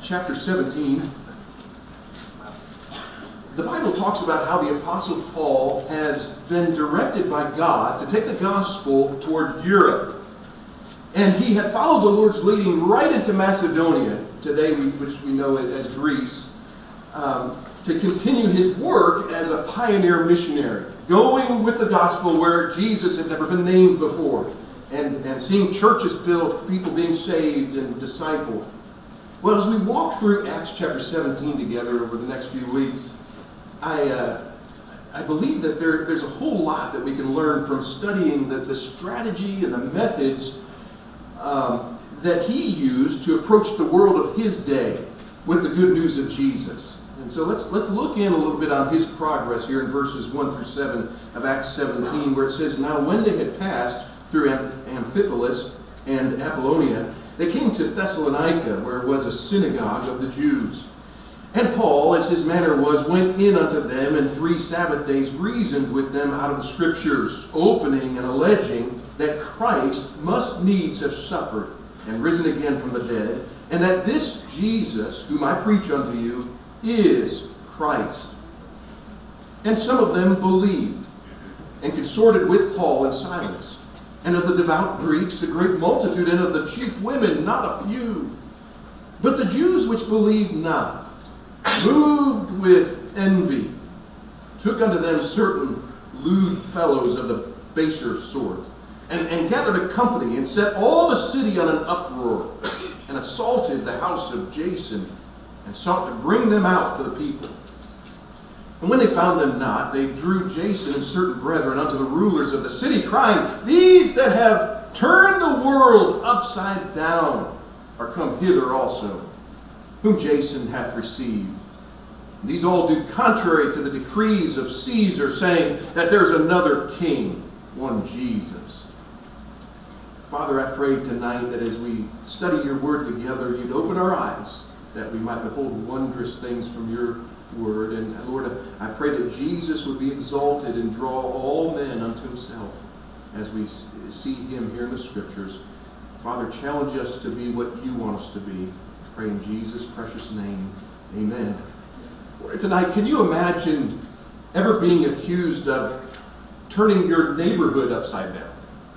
chapter 17, the Bible talks about how the Apostle Paul has been directed by God to take the gospel toward Europe. And he had followed the Lord's leading right into Macedonia, today which we know as Greece, to continue his work as a pioneer missionary, going with the gospel where Jesus had never been named before, and seeing churches built, people being saved and discipled. Well, as we walk through Acts chapter 17 together over the next few weeks, I believe that there's a whole lot that we can learn from studying the strategy and the methods that he used to approach the world of his day with the good news of Jesus. And so let's look in a little bit on his progress here in verses 1 through 7 of Acts 17, where it says, "Now when they had passed through Amphipolis and Apollonia, they came to Thessalonica, where was a synagogue of the Jews. And Paul, as his manner was, went in unto them, and 3 Sabbath days reasoned with them out of the Scriptures, opening and alleging that Christ must needs have suffered and risen again from the dead, and that this Jesus, whom I preach unto you, is Christ. And some of them believed, and consorted with Paul and Silas. And of the devout Greeks a great multitude, and of the chief women not a few. But the Jews which believed not, moved with envy, took unto them certain lewd fellows of the baser sort, and gathered a company, and set all the city on an uproar, and assaulted the house of Jason, and sought to bring them out to the people. And when they found them not, they drew Jason and certain brethren unto the rulers of the city, crying, These that have turned the world upside down are come hither also, whom Jason hath received. These all do contrary to the decrees of Caesar, saying that there's another king, one Jesus." Father, I pray tonight that as we study your word together, you'd open our eyes, that we might behold wondrous things from your word. And Lord, I pray that Jesus would be exalted and draw all men unto himself as we see him here in the Scriptures. Father, challenge us to be what you want us to be. I pray in Jesus' precious name. Amen. Tonight, can you imagine ever being accused of turning your neighborhood upside down?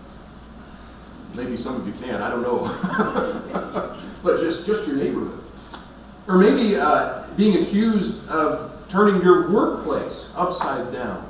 Maybe some of you can, I don't know. But just your neighborhood. Or maybe being accused of turning your workplace upside down.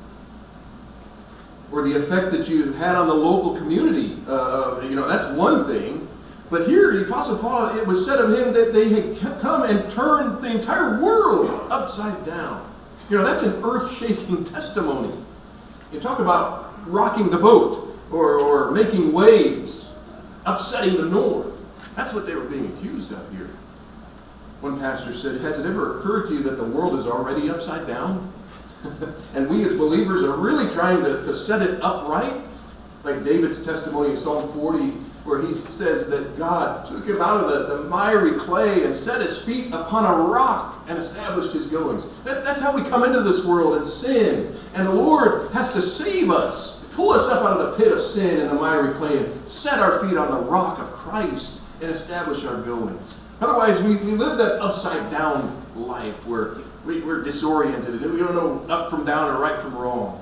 Or the effect that you had on the local community. That's one thing. But here, the Apostle Paul, it was said of him that they had come and turned the entire world upside down. That's an earth-shaking testimony. You talk about rocking the boat, or making waves, upsetting the norm. That's what they were being accused of here. One pastor said, "Has it ever occurred to you that the world is already upside down? And we as believers are really trying to set it upright?" Like David's testimony in Psalm 40, where he says that God took him out of the miry clay and set his feet upon a rock and established his goings. That's how we come into this world and sin. And the Lord has to save us, pull us up out of the pit of sin and the miry clay, and set our feet on the rock of Christ and establish our goings. Otherwise, we live that upside down life where we're disoriented and we don't know up from down or right from wrong.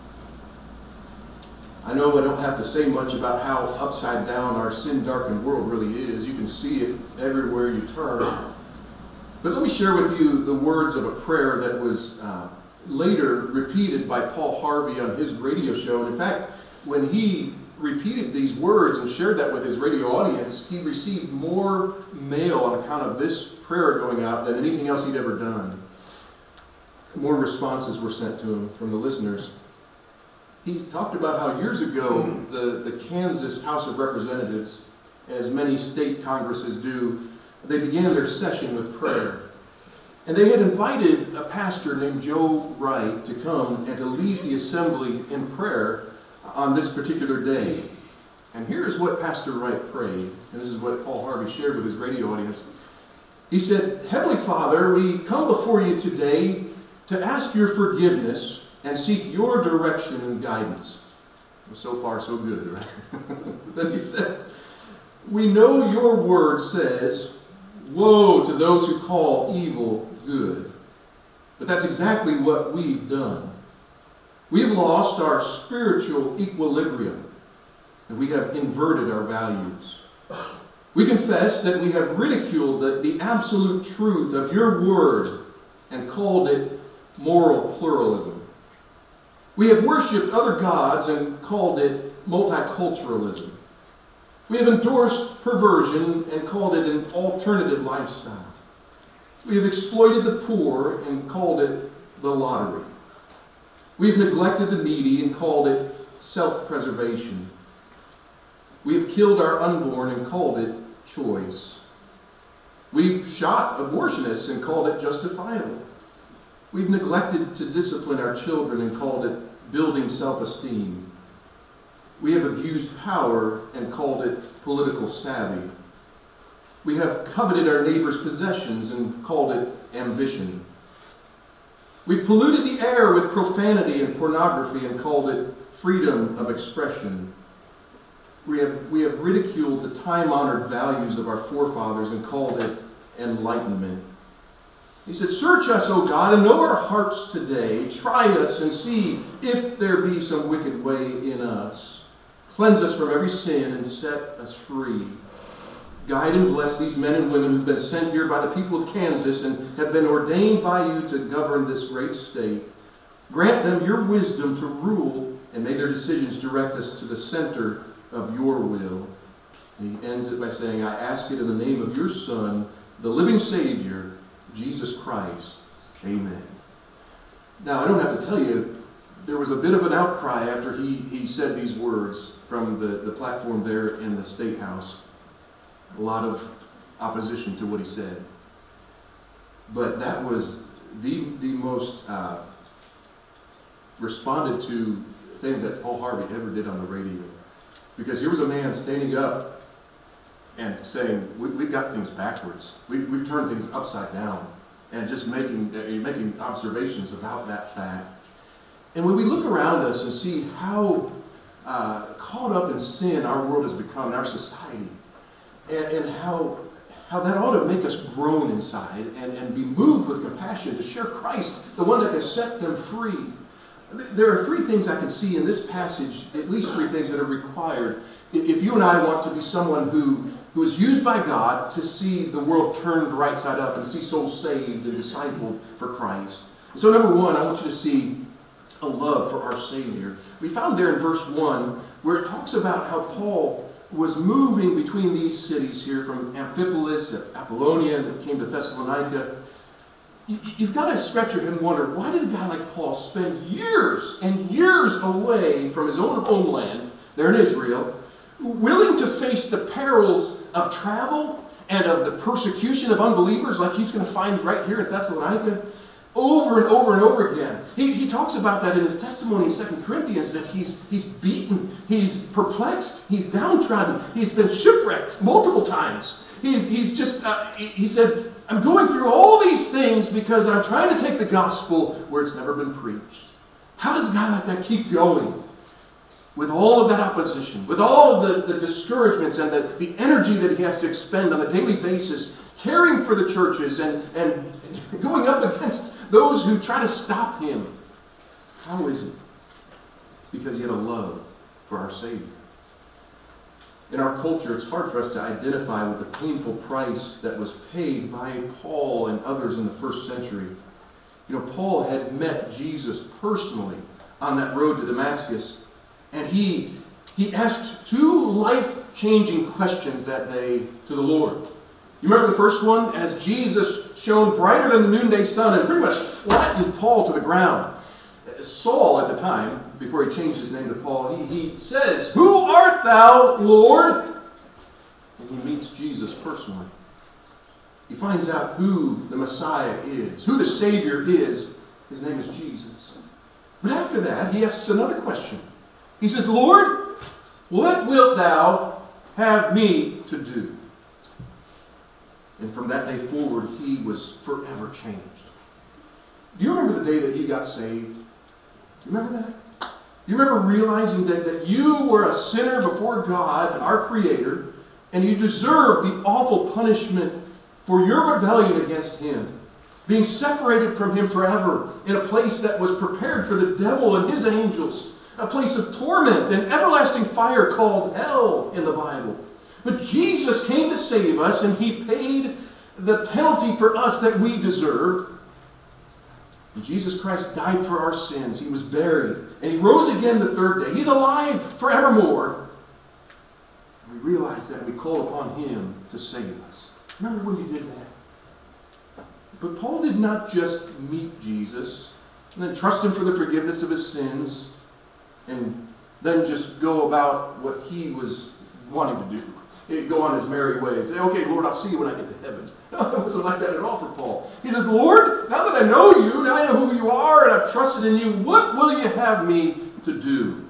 I know I don't have to say much about how upside down our sin-darkened world really is. You can see it everywhere you turn. But let me share with you the words of a prayer that was later repeated by Paul Harvey on his radio show. And in fact, when he repeated these words and shared that with his radio audience, he received more mail on account of this prayer going out than anything else he'd ever done. More responses were sent to him from the listeners. He talked about how years ago the Kansas House of Representatives, as many state congresses do, they began their session with prayer. And they had invited a pastor named Joe Wright to come and to lead the assembly in prayer on this particular day. And here's what Pastor Wright prayed, and this is what Paul Harvey shared with his radio audience. He said, "Heavenly Father, we come before you today to ask your forgiveness and seek your direction and guidance." Well, so far, so good, right? Then he said, "We know your word says Woe to those who call evil good. But that's exactly what we've done. We have lost our spiritual equilibrium, and we have inverted our values. We confess that we have ridiculed the absolute truth of your word and called it moral pluralism. We have worshipped other gods and called it multiculturalism. We have endorsed perversion and called it an alternative lifestyle. We have exploited the poor and called it the lottery. We have neglected the needy and called it self-preservation. We have killed our unborn and called it choice. We've shot abortionists and called it justifiable. We've neglected to discipline our children and called it building self-esteem. We have abused power and called it political savvy. We have coveted our neighbor's possessions and called it ambition. We've polluted the air with profanity and pornography and called it freedom of expression. We have ridiculed the time-honored values of our forefathers and called it enlightenment. He said, "Search us, O God, and know our hearts today. Try us and see if there be some wicked way in us. Cleanse us from every sin and set us free. Guide and bless these men and women who've been sent here by the people of Kansas and have been ordained by you to govern this great state. Grant them your wisdom to rule, and may their decisions direct us to the center of your will." And he ends it by saying, "I ask it in the name of your Son, the living Savior, Jesus Christ. Amen." Now, I don't have to tell you, there was a bit of an outcry after he said these words from the platform there in the State House. A lot of opposition to what he said. But that was the most responded to thing that Paul Harvey ever did on the radio. Because here was a man standing up and saying, we've got things backwards. We've turned things upside down. And just making observations about that fact. And when we look around us and see how caught up in sin our world has become, in our society, and how that ought to make us groan inside and be moved with compassion to share Christ, the one that can set them free. There are three things I can see in this passage, at least three things that are required if you and I want to be someone who is used by God to see the world turned right side up and see souls saved and discipled for Christ. So number one, I want you to see a love for our Savior. We found there in verse 1 where it talks about how Paul was moving between these cities here from Amphipolis, Apollonia, and came to Thessalonica. You've got to scratch your head and wonder, why did a guy like Paul spend years and years away from his own homeland, there in Israel, willing to face the perils of travel and of the persecution of unbelievers like he's going to find right here in Thessalonica? Over and over and over again. He talks about that in his testimony in 2 Corinthians, that he's beaten, he's perplexed, he's downtrodden, he's been shipwrecked multiple times. He said, I'm going through all these things because I'm trying to take the gospel where it's never been preached. How does a guy like that keep going? With all of that opposition, with all of the discouragements and the energy that he has to expend on a daily basis, caring for the churches and going up against those who try to stop him. How is it? Because he had a love for our Savior. In our culture, it's hard for us to identify with the painful price that was paid by Paul and others in the first century. You know, Paul had met Jesus personally on that road to Damascus, and he asked two life-changing questions that day to the Lord. You remember the first one? As Jesus shone brighter than the noonday sun and pretty much flattened Paul to the ground. Saul at the time, before he changed his name to Paul, he says, "Who art thou, Lord?" And he meets Jesus personally. He finds out who the Messiah is, who the Savior is. His name is Jesus. But after that, he asks another question. He says, "Lord, what wilt thou have me to do?" And from that day forward, he was forever changed. Do you remember the day that you got saved? You remember that? You remember realizing that you were a sinner before God, our Creator, and you deserved the awful punishment for your rebellion against him, being separated from him forever in a place that was prepared for the devil and his angels, a place of torment and everlasting fire called hell in the Bible. But Jesus came to save us, and he paid the penalty for us that we deserved. And Jesus Christ died for our sins. He was buried, and he rose again the third day. He's alive forevermore. We realize that we call upon him to save us. Remember when you did that? But Paul did not just meet Jesus and then trust him for the forgiveness of his sins and then just go about what he was wanting to do. He'd go on his merry way and say, okay, Lord, I'll see you when I get to heaven. No, it wasn't like that at all for Paul. He says, Lord, now that I know you, now I know who you are, and I've trusted in you, what will you have me to do?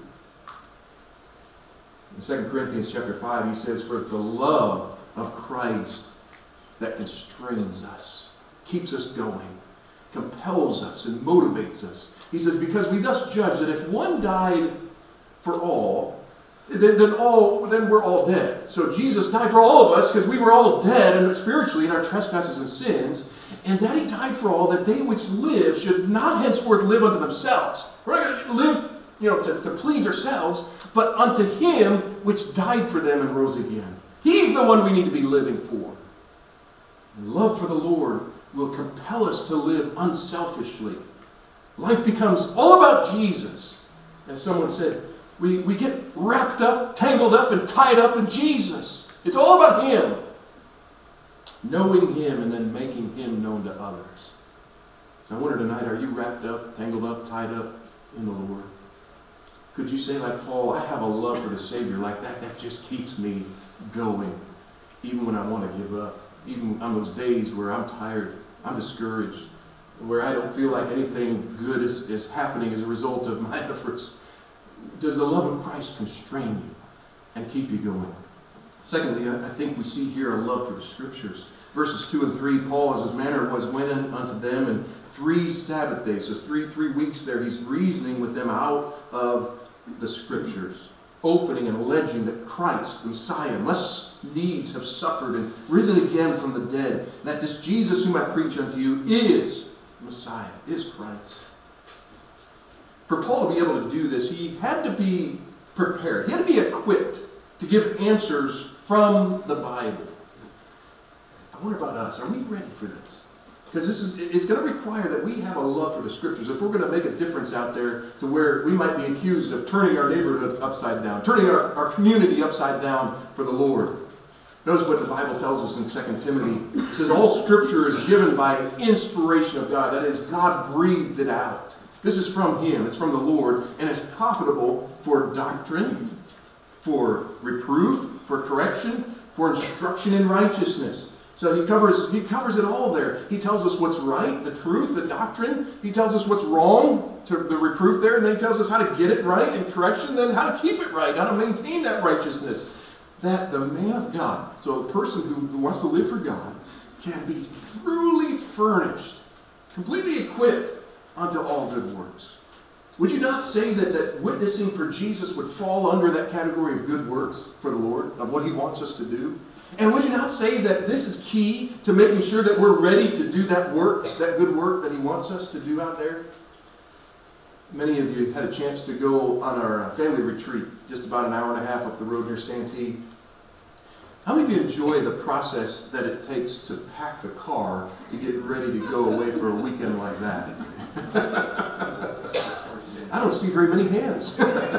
In 2 Corinthians chapter 5, he says, for it's the love of Christ that constrains us, keeps us going, compels us, and motivates us. He says, because we thus judge that if one died for all, then we're all dead. So Jesus died for all of us because we were all dead and spiritually in our trespasses and sins, and that he died for all, that they which live should not henceforth live unto themselves. We're not going to live to please ourselves, but unto him which died for them and rose again. He's the one we need to be living for. And love for the Lord will compel us to live unselfishly. Life becomes all about Jesus. As someone said, we get wrapped up, tangled up, and tied up in Jesus. It's all about him. Knowing him and then making him known to others. So I wonder tonight, are you wrapped up, tangled up, tied up in the Lord? Could you say like Paul, I have a love for the Savior like that. That just keeps me going. Even when I want to give up. Even on those days where I'm tired, I'm discouraged. Where I don't feel like anything good is happening as a result of my efforts. Does the love of Christ constrain you and keep you going? Secondly, I think we see here a love for the Scriptures. Verses 2 and 3, Paul, as his manner was, went unto them, and 3 Sabbath days, so 3 weeks there, he's reasoning with them out of the Scriptures, opening and alleging that Christ, the Messiah, must needs have suffered and risen again from the dead, and that this Jesus whom I preach unto you is Messiah, is Christ. For Paul to be able to do this, he had to be prepared. He had to be equipped to give answers from the Bible. I wonder about us. Are we ready for this? Because it's going to require that we have a love for the Scriptures. If we're going to make a difference out there to where we might be accused of turning our neighborhood upside down, turning our community upside down for the Lord. Notice what the Bible tells us in 2 Timothy. It says, all Scripture is given by inspiration of God. That is, God breathed it out. This is from him. It's from the Lord. And it's profitable for doctrine, for reproof, for correction, for instruction in righteousness. So he covers it all there. He tells us what's right, the truth, the doctrine. He tells us what's wrong, the reproof there. And then he tells us how to get it right in correction, then how to keep it right, how to maintain that righteousness. That the man of God, so the person who wants to live for God, can be truly furnished, completely equipped unto all good works. Would you not say that witnessing for Jesus would fall under that category of good works for the Lord, of what he wants us to do? And would you not say that this is key to making sure that we're ready to do that work, that good work that he wants us to do out there? Many of you had a chance to go on our family retreat, just about an hour and a half up the road near Santee. How many of you enjoy the process that it takes to pack the car to get ready to go away for a weekend like that? I don't see very many hands.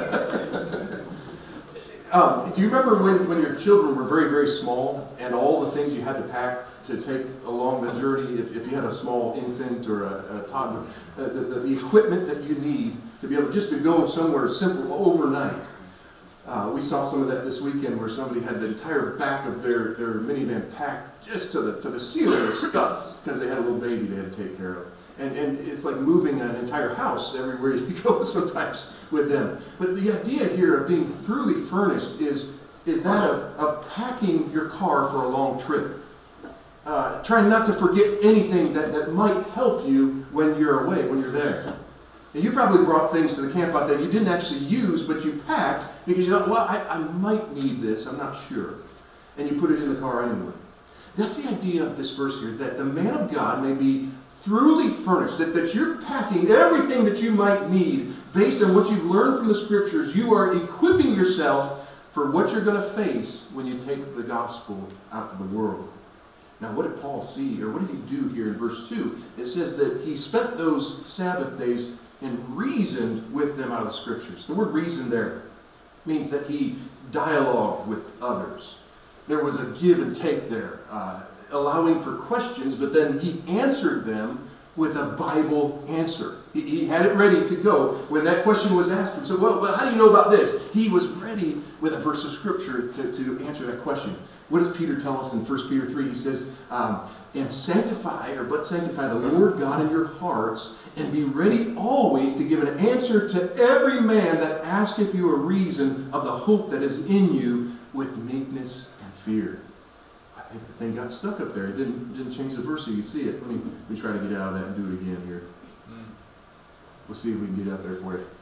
Do you remember when your children were very, very small and all the things you had to pack to take along the journey, if you had a small infant or a toddler, the equipment that you need to be able just to go somewhere simple overnight? We saw some of that this weekend where somebody had the entire back of their minivan packed just to the ceiling with stuff because they had a little baby they had to take care of. And it's like moving an entire house everywhere you go sometimes with them. But the idea here of being truly furnished is that of packing your car for a long trip. Trying not to forget anything that might help you when you're away, when you're there. And you probably brought things to the camp out that you didn't actually use, but you packed because you thought, well, I might need this, I'm not sure. And you put it in the car anyway. That's the idea of this verse here, that the man of God may be thoroughly furnished, that you're packing everything that you might need based on what you've learned from the Scriptures. You are equipping yourself for what you're going to face when you take the gospel out to the world. Now, what did Paul see, or what did he do here in verse 2? It says that he spent those Sabbath days and reasoned with them out of the Scriptures. The word reason there means that he dialogued with others. There was a give and take there, allowing for questions, but then he answered them with a Bible answer. He had it ready to go. When that question was asked him, so, well, how do you know about this? He was ready with a verse of Scripture to answer that question. What does Peter tell us in 1 Peter 3? He says, and sanctify the Lord God in your hearts, and be ready always to give an answer to every man that asketh you a reason of the hope that is in you with meekness and fear. I think the thing got stuck up there. It didn't change the verse so you see it. Let me try to get out of that and do it again here. We'll see if we can get out there for you.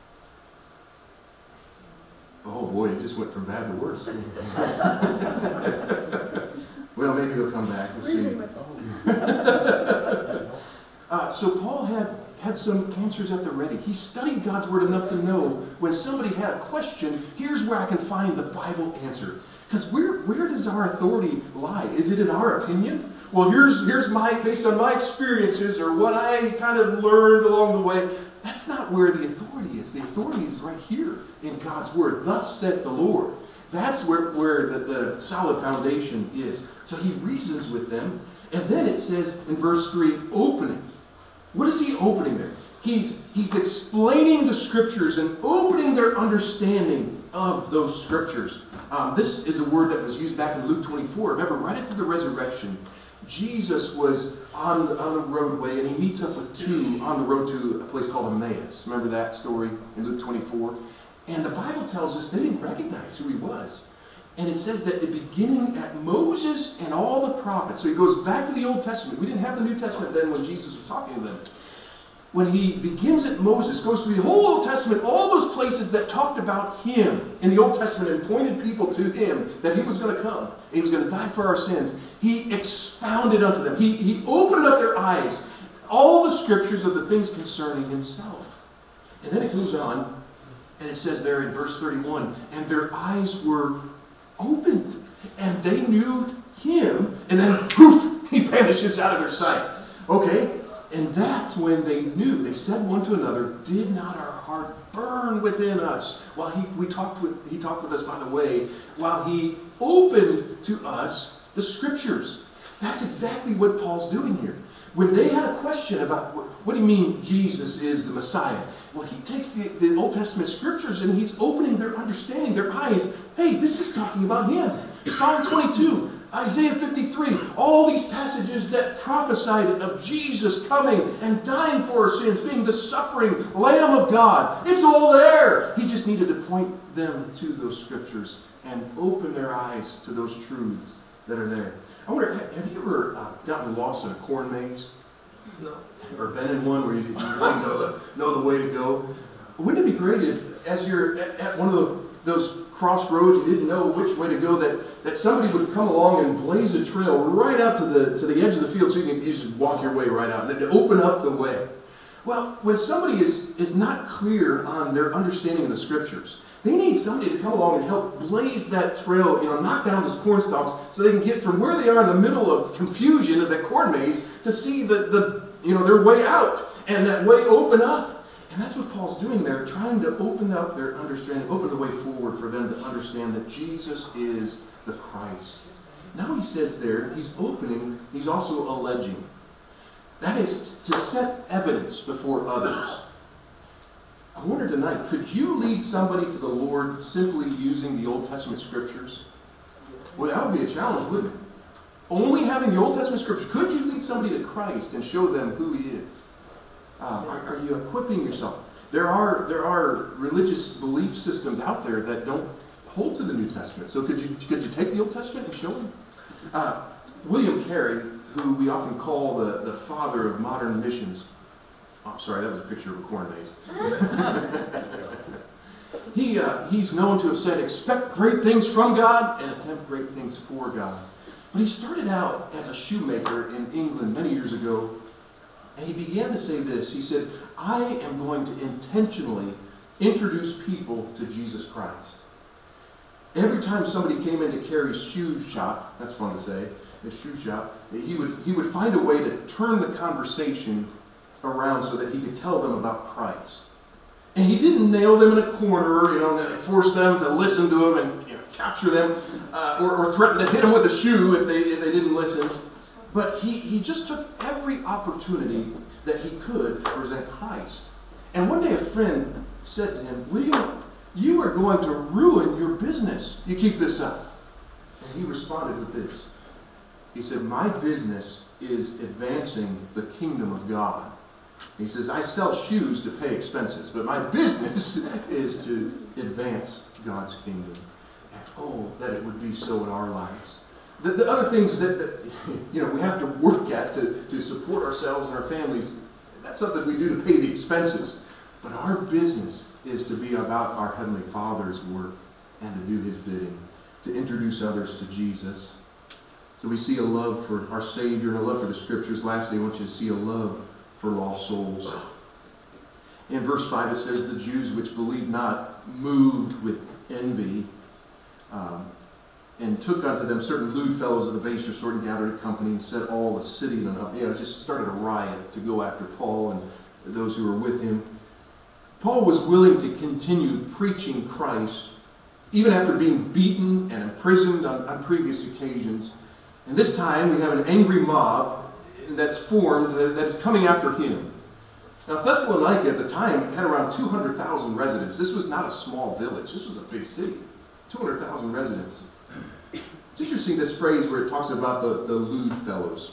Oh boy, it just went from bad to worse. Well, maybe it'll come back. We'll see. So Paul had some answers at the ready. He studied God's Word enough to know when somebody had a question, here's where I can find the Bible answer. Because where does our authority lie? Is it in our opinion? Well, here's my, based on my experiences or what I kind of learned along the way. That's not where the authority is. The authority is right here in God's Word. Thus said the Lord. That's where the solid foundation is. So he reasons with them. And then it says in verse 3, opening. What is he opening there? He's explaining the Scriptures and opening their understanding of those Scriptures. This is a word that was used back in Luke 24. Remember, right after the resurrection, Jesus was on the roadway, and he meets up with two on the road to a place called Emmaus. Remember that story in Luke 24? And the Bible tells us they didn't recognize who he was. And it says that beginning at Moses and all the prophets. So he goes back to the Old Testament. We didn't have the New Testament then when Jesus was talking to them. When he begins at Moses, goes through the whole Old Testament, all those places that talked about him in the Old Testament and pointed people to him, that he was going to come, and he was going to die for our sins. He expounded unto them. He opened up their eyes, all the Scriptures of the things concerning himself. And then it goes on, and it says there in verse 31, and their eyes were opened, and they knew him, and then poof, he vanishes out of their sight. Okay? And that's when they knew. They said one to another, did not our heart burn within us? While he talked with us by the way, while he opened to us the Scriptures. That's exactly what Paul's doing here. When they had a question about, what do you mean Jesus is the Messiah? Well, he takes the Old Testament Scriptures and he's opening their understanding, their eyes. Hey, this is talking about him. Psalm 22. Isaiah 53, all these passages that prophesied of Jesus coming and dying for our sins, being the suffering Lamb of God. It's all there. He just needed to point them to those Scriptures and open their eyes to those truths that are there. I wonder, have you ever gotten lost in a corn maze? No. Or been in one where you really know the way to go? Wouldn't it be great if, as you're at one of those crossroads, you didn't know which way to go, that somebody would come along and blaze a trail right out to the edge of the field so you just walk your way right out and to open up the way. Well, when somebody is not clear on their understanding of the Scriptures, they need somebody to come along and help blaze that trail, knock down those corn stalks so they can get from where they are in the middle of confusion of that corn maze to see their way out and that way open up. And that's what Paul's doing there, trying to open up their understanding, open the way forward for them to understand that Jesus is the Christ. Now he says there, he's opening, he's also alleging. That is to set evidence before others. I wonder tonight, could you lead somebody to the Lord simply using the Old Testament Scriptures? Well, that would be a challenge, wouldn't it? Only having the Old Testament Scriptures. Could you lead somebody to Christ and show them who he is? Are you equipping yourself? There are religious belief systems out there that don't hold to the New Testament. So could you take the Old Testament and show them? William Carey, who we often call the father of modern missions. Oh, sorry, that was a picture of a corn maze. He's known to have said, expect great things from God and attempt great things for God. But he started out as a shoemaker in England many years ago, and he began to say this. He said, I am going to intentionally introduce people to Jesus Christ. Every time somebody came into Carey's shoe shop, that's fun to say, his shoe shop, he would find a way to turn the conversation around so that he could tell them about Christ. And he didn't nail them in a corner, and force them to listen to him and capture them, or threaten to hit them with a shoe if they didn't listen. But he just took every opportunity that he could to present Christ. And one day a friend said to him, William, you are going to ruin your business. You keep this up. And he responded with this. He said, my business is advancing the kingdom of God. He says, I sell shoes to pay expenses, but my business is to advance God's kingdom. And oh, that it would be so in our lives. The other things that we have to work at to support ourselves and our families, that's something we do to pay the expenses. But our business is to be about our Heavenly Father's work and to do His bidding, to introduce others to Jesus. So we see a love for our Savior and a love for the Scriptures. Lastly, I want you to see a love for lost souls. In verse 5 it says, the Jews which believed not, moved with envy, and took unto them certain lewd fellows of the baser sort, and gathered a company, and set all the city in an uproar. It just started a riot to go after Paul and those who were with him. Paul was willing to continue preaching Christ, even after being beaten and imprisoned on previous occasions. And this time we have an angry mob that's formed, that's coming after him. Now Thessalonica at the time had around 200,000 residents. This was not a small village. This was a big city. 200,000 residents. It's interesting, this phrase where it talks about the lewd fellows.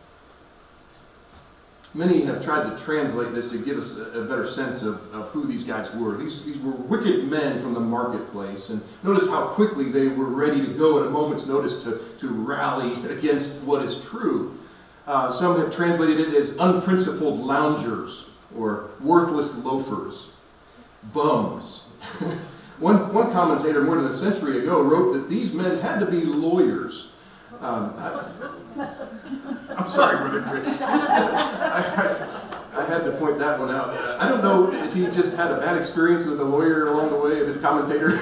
Many have tried to translate this to give us a better sense of who these guys were. These were wicked men from the marketplace. And notice how quickly they were ready to go at a moment's notice to rally against what is true. Some have translated it as unprincipled loungers or worthless loafers, bums. One commentator more than a century ago wrote that these men had to be lawyers. I'm sorry, Brother Chris. I had to point that one out. I don't know if he just had a bad experience with a lawyer along the way of his commentator.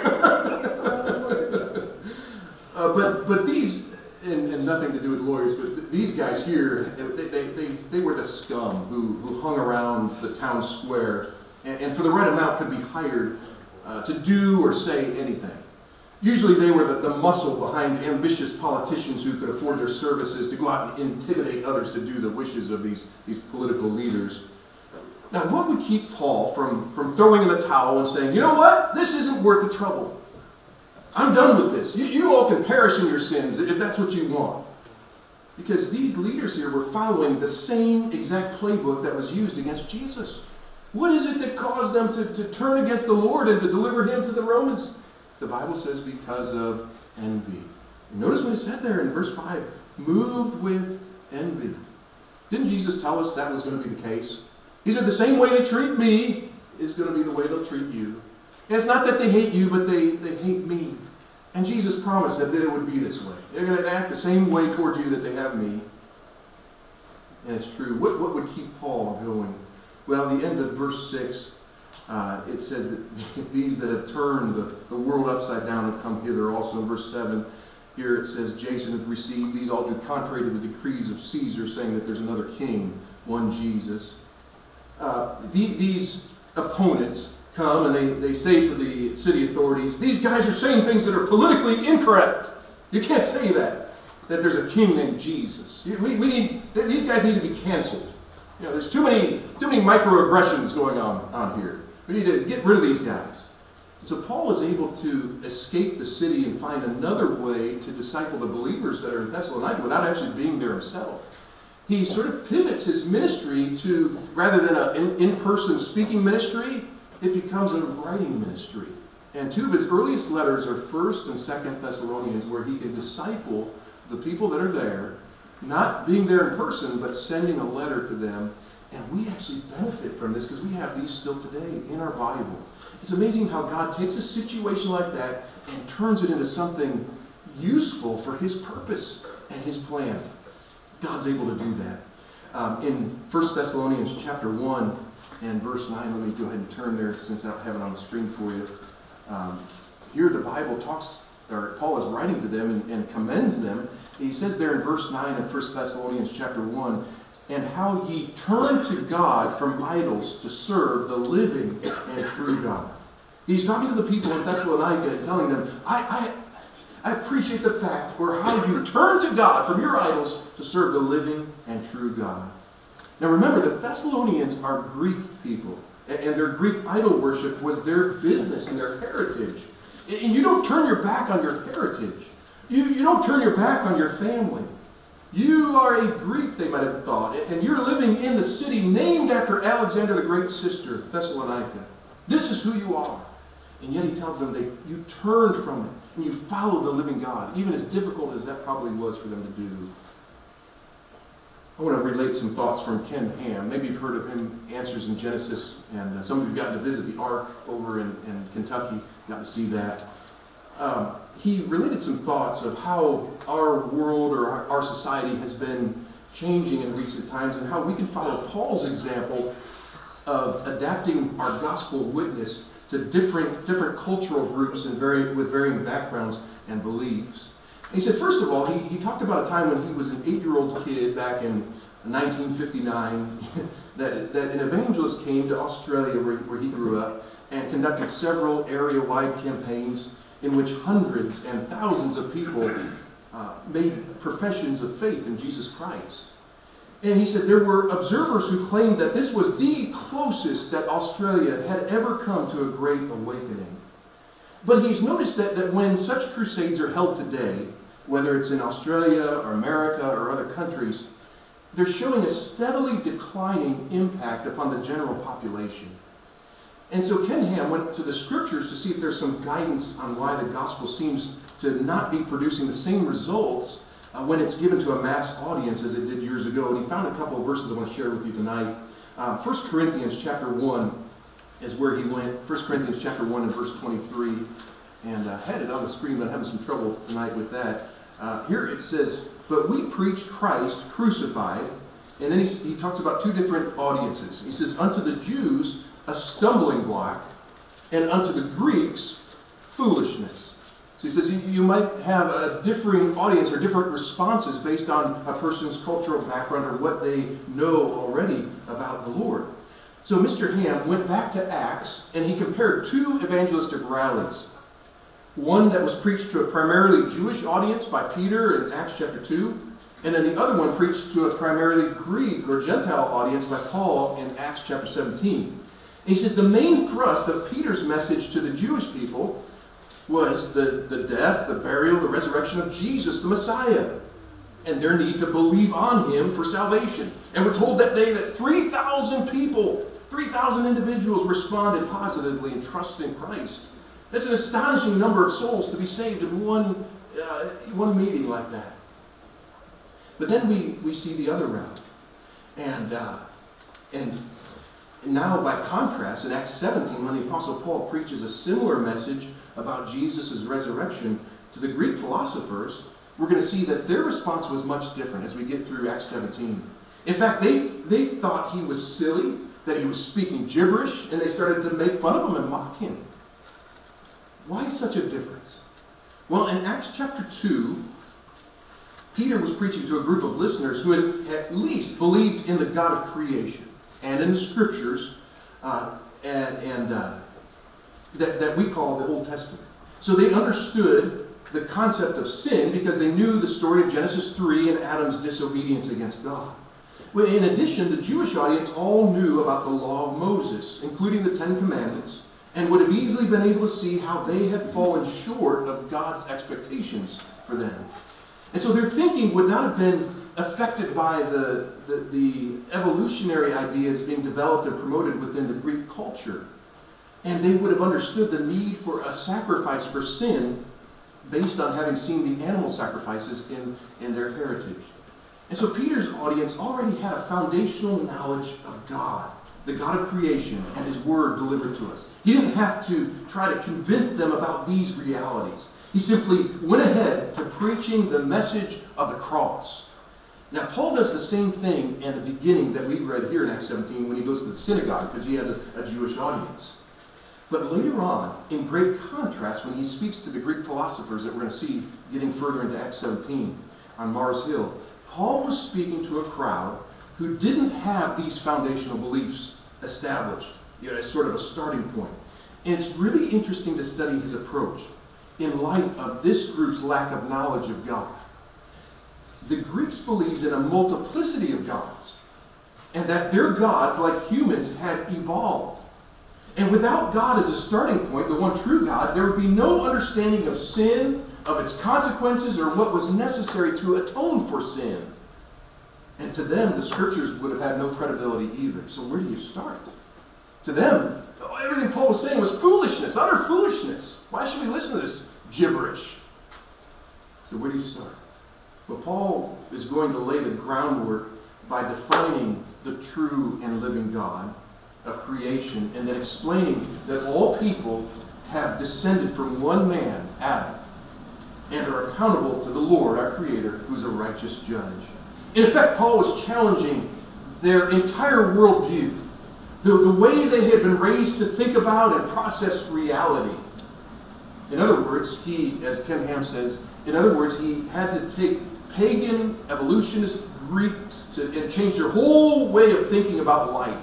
But these, and nothing to do with lawyers, but these guys here, they were the scum who hung around the town square and for the right amount could be hired to do or say anything. Usually they were the muscle behind ambitious politicians who could afford their services to go out and intimidate others to do the wishes of these political leaders. Now, what would keep Paul from throwing in the towel and saying, you know what, this isn't worth the trouble. I'm done with this. You all can perish in your sins if that's what you want. Because these leaders here were following the same exact playbook that was used against Jesus. What is it that caused them to turn against the Lord and to deliver him to the Romans? The Bible says because of envy. And notice what it said there in verse 5. Moved with envy. Didn't Jesus tell us that was going to be the case? He said the same way they treat me is going to be the way they'll treat you. And it's not that they hate you, but they hate me. And Jesus promised that it would be this way. They're going to act the same way toward you that they have me. And it's true. What would keep Paul going? Well, the end of verse 6, it says that these that have turned the world upside down have come hither. Also in verse 7, here it says, Jason hath received these all do contrary to the decrees of Caesar, saying that there's another king, one Jesus. These opponents come and they say to the city authorities, these guys are saying things that are politically incorrect. You can't say that there's a king named Jesus. These guys need to be canceled. There's too many microaggressions going on here. We need to get rid of these guys. So Paul is able to escape the city and find another way to disciple the believers that are in Thessalonica without actually being there himself. He sort of pivots his ministry to, rather than an in-person speaking ministry, it becomes a writing ministry. And two of his earliest letters are 1st and 2nd Thessalonians, where he can disciple the people that are there, not being there in person, but sending a letter to them. And we actually benefit from this because we have these still today in our Bible. It's amazing how God takes a situation like that and turns it into something useful for His purpose and His plan. God's able to do that. In 1 Thessalonians chapter 1 and verse 9, let me go ahead and turn there since I don't have it on the screen for you. Here the Bible talks, or Paul is writing to them and commends them. He says there in verse 9 of 1 Thessalonians chapter 1, and how ye turn to God from idols to serve the living and true God. He's talking to the people in Thessalonica and telling them, I appreciate the fact or how you turn to God from your idols to serve the living and true God. Now remember, the Thessalonians are Greek people, and their Greek idol worship was their business and their heritage. And you don't turn your back on your heritage. You don't turn your back on your family. You are a Greek, they might have thought, and you're living in the city named after Alexander the Great's sister, Thessalonica. This is who you are. And yet he tells them that you turned from it and you followed the living God, even as difficult as that probably was for them to do. I want to relate some thoughts from Ken Ham. Maybe you've heard of him, Answers in Genesis, and some of you have gotten to visit the Ark over in Kentucky, got to see that. He related some thoughts of how our world or our society has been changing in recent times and how we can follow Paul's example of adapting our gospel witness to different cultural groups and with varying backgrounds and beliefs. And he said, first of all, he talked about a time when he was an 8-year-old kid back in 1959 that an evangelist came to Australia where he grew up and conducted several area-wide campaigns in which hundreds and thousands of people made professions of faith in Jesus Christ. And he said there were observers who claimed that this was the closest that Australia had ever come to a great awakening. But he's noticed that when such crusades are held today, whether it's in Australia or America or other countries, they're showing a steadily declining impact upon the general population. And so Ken Ham went to the scriptures to see if there's some guidance on why the gospel seems to not be producing the same results when it's given to a mass audience as it did years ago. And he found a couple of verses I want to share with you tonight. 1 Corinthians chapter 1 is where he went. 1 Corinthians chapter 1 and verse 23. And I had it on the screen, but I'm having some trouble tonight with that. Here it says, but we preach Christ crucified. And then he talks about two different audiences. He says, unto the Jews a stumbling block, and unto the Greeks foolishness. So he says you might have a differing audience or different responses based on a person's cultural background or what they know already about the Lord. So Mr. Ham went back to Acts and he compared two evangelistic rallies. One that was preached to a primarily Jewish audience by Peter in Acts chapter 2, and then the other one preached to a primarily Greek or Gentile audience by Paul in Acts chapter 17. And he says the main thrust of Peter's message to the Jewish people was the death, the burial, the resurrection of Jesus, the Messiah, and their need to believe on him for salvation. And we're told that day that 3,000 people, 3,000 individuals responded positively and trusted in Christ. That's an astonishing number of souls to be saved in one meeting like that. But then we see the other route. And now, by contrast, in Acts 17, when the Apostle Paul preaches a similar message about Jesus' resurrection to the Greek philosophers, we're going to see that their response was much different as we get through Acts 17. In fact, they thought he was silly, that he was speaking gibberish, and they started to make fun of him and mock him. Why such a difference? Well, in Acts chapter 2, Peter was preaching to a group of listeners who had at least believed in the God of creation and in the scriptures that we call the Old Testament. So they understood the concept of sin because they knew the story of Genesis 3 and Adam's disobedience against God. Well, in addition, the Jewish audience all knew about the law of Moses, including the Ten Commandments, and would have easily been able to see how they had fallen short of God's expectations for them. And so their thinking would not have been affected by the evolutionary ideas being developed and promoted within the Greek culture. And they would have understood the need for a sacrifice for sin based on having seen the animal sacrifices in their heritage. And so Peter's audience already had a foundational knowledge of God, the God of creation, and his word delivered to us. He didn't have to try to convince them about these realities. He simply went ahead to preaching the message of the cross. Now, Paul does the same thing in the beginning that we read here in Acts 17 when he goes to the synagogue because he has a Jewish audience. But later on, in great contrast, when he speaks to the Greek philosophers that we're going to see getting further into Acts 17 on Mars Hill, Paul was speaking to a crowd who didn't have these foundational beliefs established, as sort of a starting point. And it's really interesting to study his approach in light of this group's lack of knowledge of God. The Greeks believed in a multiplicity of gods, and that their gods, like humans, had evolved. And without God as a starting point, the one true God, there would be no understanding of sin, of its consequences, or what was necessary to atone for sin. And to them, the scriptures would have had no credibility either. So where do you start? To them, everything Paul was saying was foolishness, utter foolishness. Why should we listen to this gibberish? So where do you start? Well, Paul is going to lay the groundwork by defining the true and living God of creation, and then explaining that all people have descended from one man, Adam, and are accountable to the Lord, our Creator, who's a righteous judge. In effect, Paul was challenging their entire worldview, the way they had been raised to think about and process reality. In other words, he, as Ken Ham says, in other words, he had to take pagan, evolutionist Greeks and change their whole way of thinking about life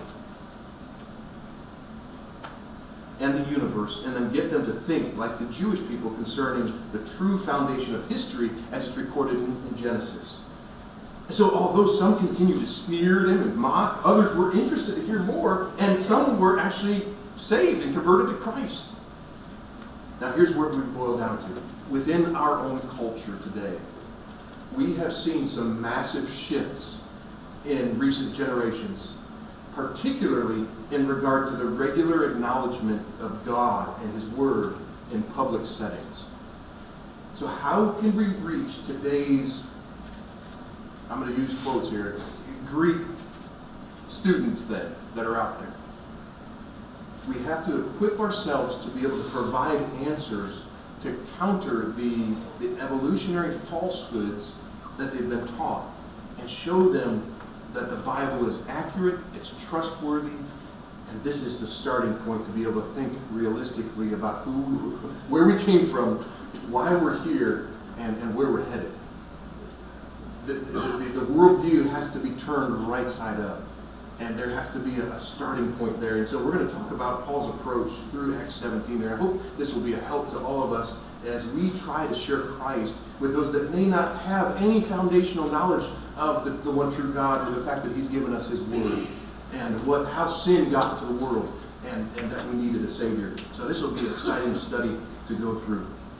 and the universe, and then get them to think like the Jewish people concerning the true foundation of history as it's recorded in Genesis. And so although some continued to sneer at him and mock, others were interested to hear more, and some were actually saved and converted to Christ. Now here's where we boil down to. Within our own culture today, we have seen some massive shifts in recent generations, particularly in regard to the regular acknowledgement of God and His Word in public settings. So how can we reach today's, I'm going to use quotes here, Greek students that are out there? We have to equip ourselves to be able to provide answers to counter the evolutionary falsehoods that they've been taught, and show them that the Bible is accurate, it's trustworthy, and this is the starting point to be able to think realistically about where we came from, why we're here, and where we're headed. The worldview has to be turned right side up, and there has to be a starting point there. And so we're going to talk about Paul's approach through Acts 17 there. I hope this will be a help to all of us as we try to share Christ with those that may not have any foundational knowledge of the one true God, or the fact that He's given us His Word, and how sin got into the world, and that we needed a Savior. So this will be an exciting study to go through.